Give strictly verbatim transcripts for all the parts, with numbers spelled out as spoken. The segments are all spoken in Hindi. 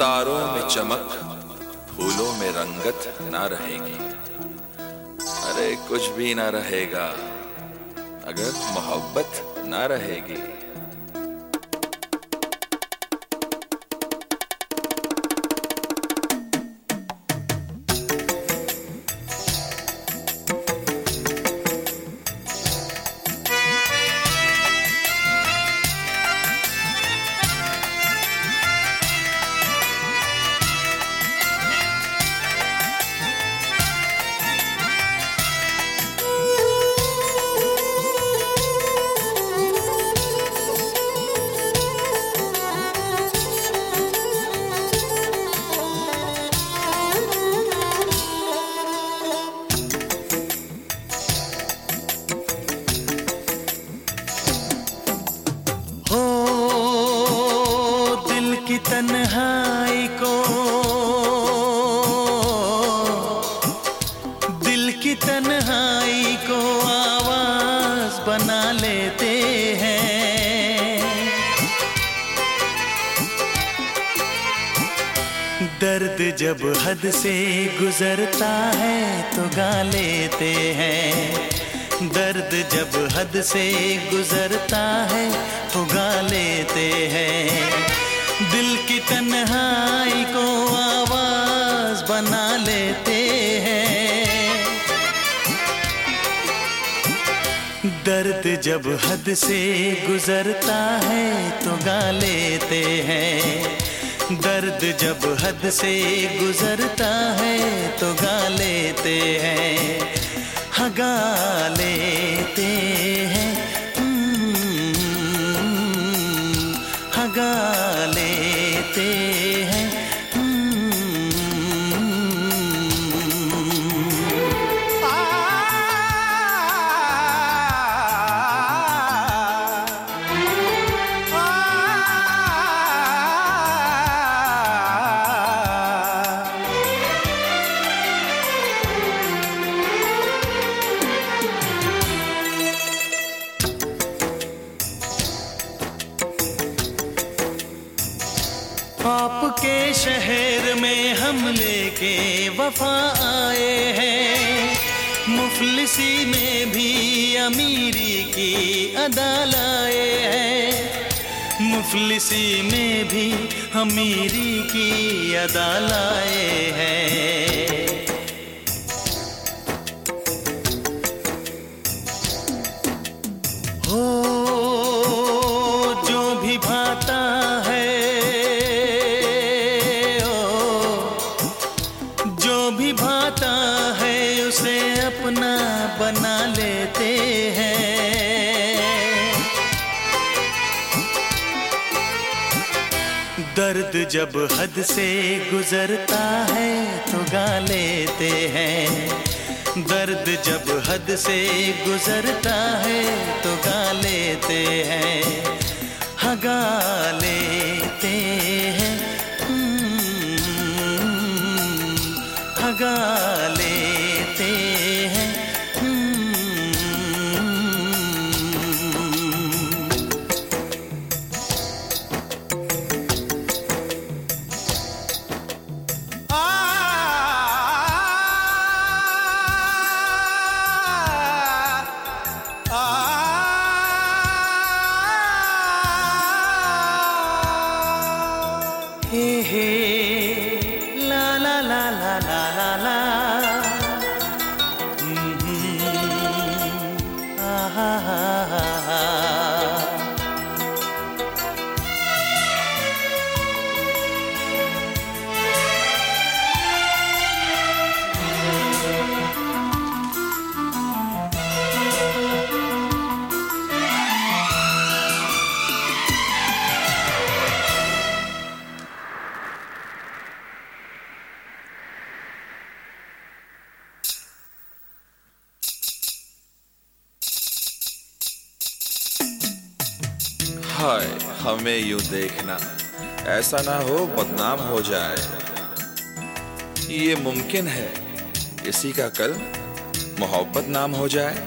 सितारों में चमक, फूलों में रंगत ना रहेगी। अरे कुछ भी ना रहेगा अगर मोहब्बत ना रहेगी। तन्हाई को, दिल की तन्हाई को आवाज बना लेते हैं। दर्द जब हद से गुजरता है तो गा लेते हैं। दर्द जब हद से गुजरता है तो गा लेते हैं। दिल की तन्हाई को आवाज बना लेते हैं। दर्द जब हद से गुजरता है तो गा लेते हैं। दर्द जब हद से गुजरता है तो गा लेते हैं। हाँ गा लेते हैं, हाँ गा लेते हैं। आपके शहर में हम लेके वफा आए हैं। मुफलिसी में भी अमीरी की अदा लाए हैं। मुफलिसी में भी अमीरी की अदा लाए हैं। हो जो भी भाता है, भाता है उसे अपना बना लेते हैं। दर्द जब हद से गुजरता है तो गा लेते हैं। दर्द जब हद से गुजरता है तो गा लेते हैं। हाँ गा लेते हैं, गा लेते हैं। हे हे ला ला ला ला ला ला ला, हा हा हा हा। हाय हमें यूं देखना, ऐसा ना हो बदनाम हो जाए। ये मुमकिन है किसी का कल मोहब्बत नाम हो जाए।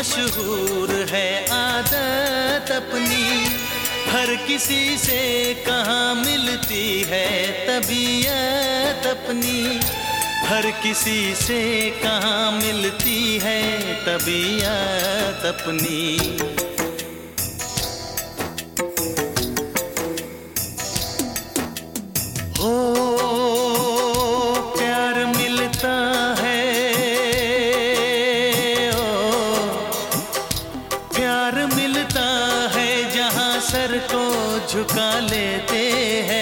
मशहूर है आदत अपनी, हर किसी से कहाँ मिलती है तबीयत अपनी, हर किसी से कहाँ मिलती है तबीयत अपनी। हो प्यार मिलता है, ओ प्यार मिलता है जहाँ सर को झुका लेते हैं।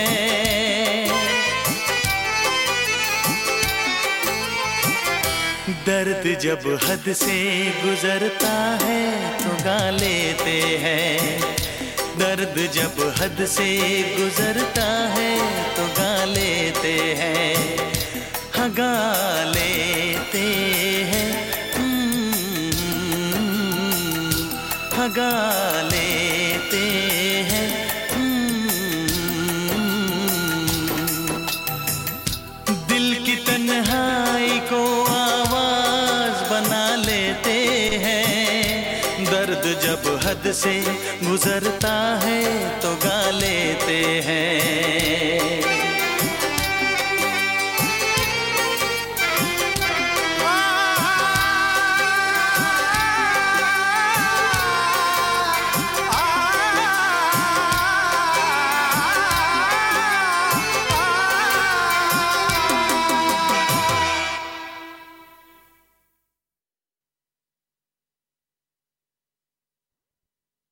दर्द जब हद से गुजरता है तो गा लेते हैं, दर्द जब हद से गुजरता है तो गा लेते हैं, हाँ गा लेते हैं, हाँ गा लेते हैं। दिल की तन्हाई को आवाज बना लेते हैं, दर्द जब हद से गुजरता है तो गा लेते हैं।